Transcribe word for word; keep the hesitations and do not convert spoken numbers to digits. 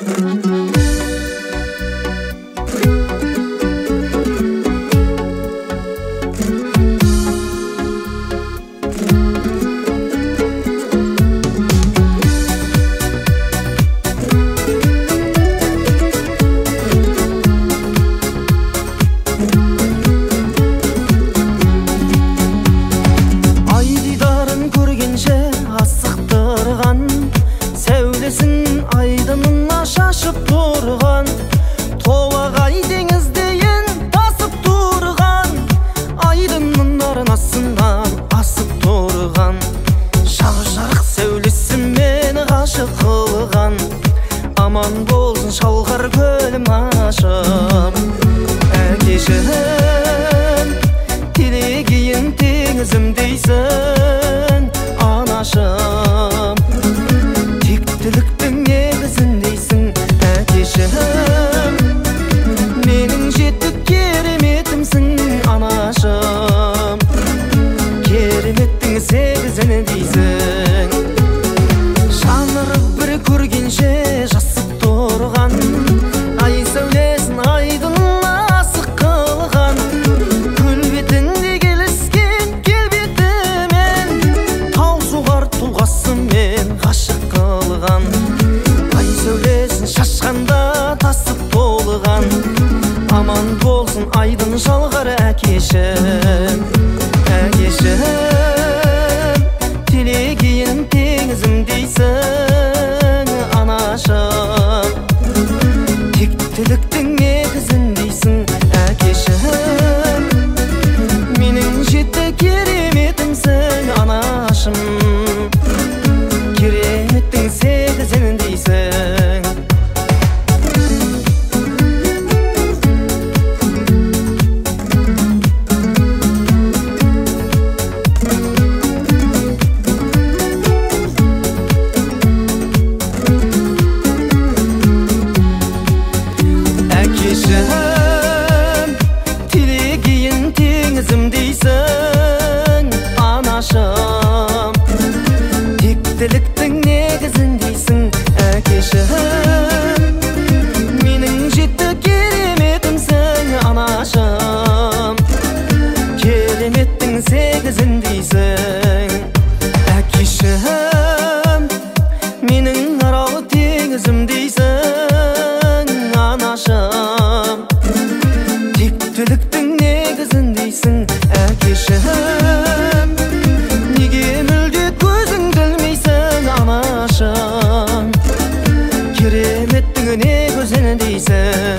айдынына шашып тұрған, толағай деңіздейін тасып тұрған, айдынның арнасынан асып тұрған, шақ-жарық сәулесімен ғашық қылған, аман болсын шалғар көлім ашып. Әкешім, телегейін теңізім дейсің, анашым, тектіліктің негізін дейсің. Әкешім, менің жетік кереметімсің, анашым, кереметтің сегізін дейсің. Жанырып бір көргенше жасып тұрған, ай сәулесін айдынына асық қылған, көл бетінде келіскен келбетімен, тау суғар тұлғасымен ғашық қылған, ай сәулесін шашқанда тасып толған, аман болсын айдын шалғар. Әкешім, әкешім, телегейін теңізім дейсің, анашым, тектіліктің негізін дейсің. Әкешім, менің жеті кереметімсің, анашым, кереметтің сегізін дейсің. Әкешім, телегейін теңізім дейсің, анашым, тектіліктің негізін дейсің. Әкешім, менің жеті кереметімсің, анашым, кереметтің сегізін дейсің. Әкешім, менің арал теңізім дейсің, анашым, тектіліктің негізін дейсің. Әкешім, неге мүлде көзіңді ілмейсің, анашым, кереметтің негізін дейсің.